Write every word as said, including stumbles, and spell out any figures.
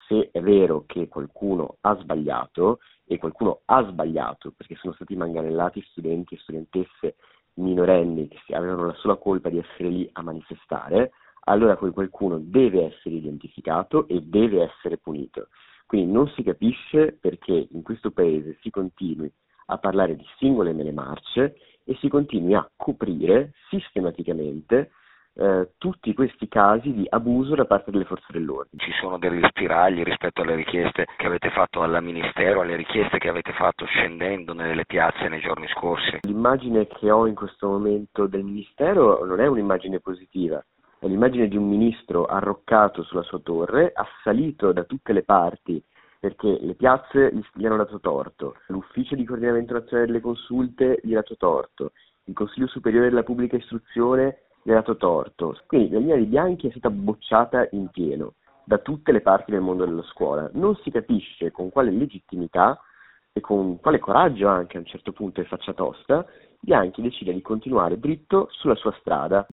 se è vero che qualcuno ha sbagliato, e qualcuno ha sbagliato perché sono stati manganellati studenti e studentesse minorenni che si avevano la sola colpa di essere lì a manifestare, allora quel qualcuno deve essere identificato e deve essere punito. Quindi non si capisce perché in questo paese si continui a parlare di singole mele marce e si continui a coprire sistematicamente eh, tutti questi casi di abuso da parte delle forze dell'ordine. Ci sono degli spiragli rispetto alle richieste che avete fatto al Ministero, alle richieste che avete fatto scendendo nelle piazze nei giorni scorsi? L'immagine che ho in questo momento del Ministero non è un'immagine positiva, è l'immagine di un ministro arroccato sulla sua torre, assalito da tutte le parti, perché le piazze gli, gli hanno dato torto, l'ufficio di coordinamento nazionale delle consulte gli ha dato torto, il Consiglio Superiore della Pubblica Istruzione gli ha dato torto. Quindi la linea di Bianchi è stata bocciata in pieno da tutte le parti del mondo della scuola. Non si capisce con quale legittimità e con quale coraggio anche a un certo punto e faccia tosta Bianchi decide di continuare dritto sulla sua strada.